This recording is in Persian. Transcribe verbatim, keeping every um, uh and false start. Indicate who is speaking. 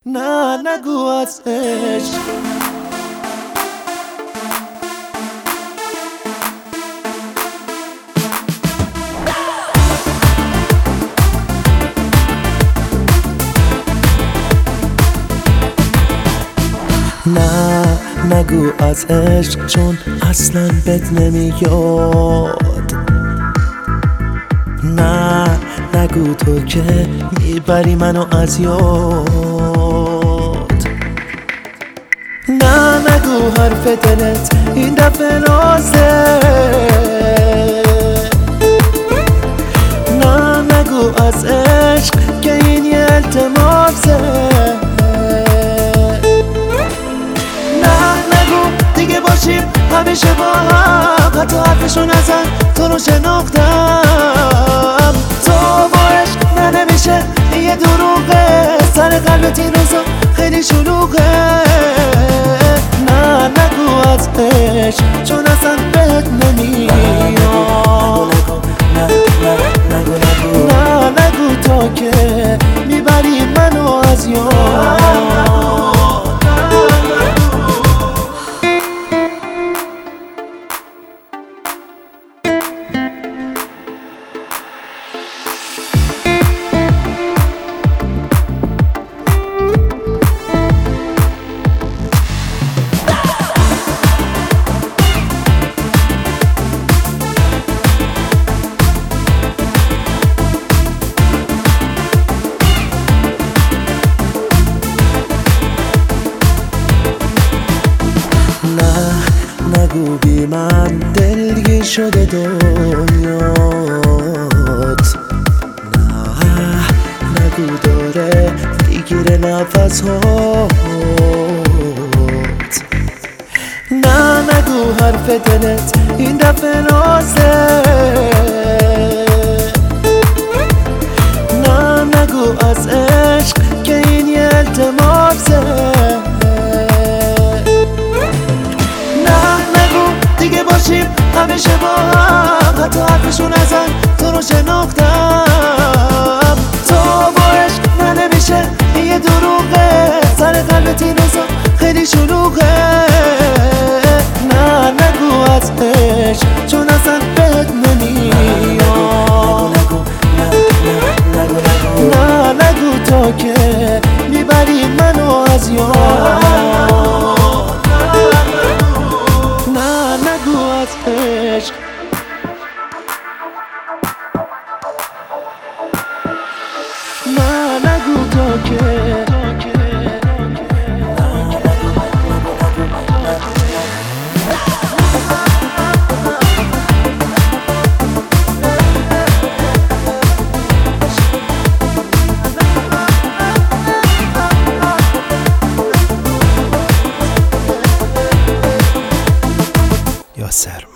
Speaker 1: نه نگو از عشق. نه نگو از عشق، چون اصلا بهت نمیاد. نه نگو تو که میبری منو از یاد. نه نگو حرف دلت این دفعه رازه. نه نگو از عشق که این یه التماسه. باشیم همیشه با هم، حتی حرفشو نزن تو رو شناختم. تو با عشق نه نمیشه، یه دروغه، سر قلبت این روزا خیلی شلوغه. نه نگو از عشق، چون اصلا بهت نمیاد. نه نگو نگو نه نگو تا که میبری منو از یاد. نگو بی من دلگیر شده دنیات. نه نگو داره میگیره نفس هات. نه نگو حرف دلت این دفعه رازه. نه نگو از عشق که این یه التماسه. باشیم همیشه با هم، حتی حرفشو نزن تو رو شناختم. تو با عشق نه نمیشه، یه دروغه، سر قلبت این روزا خیلی شلوغه. نه نگو از عشق، چون اصلا بهت نمیاد. نه نگو تا که میبری منو از یاد. عشق نه نگو تا که یاسر.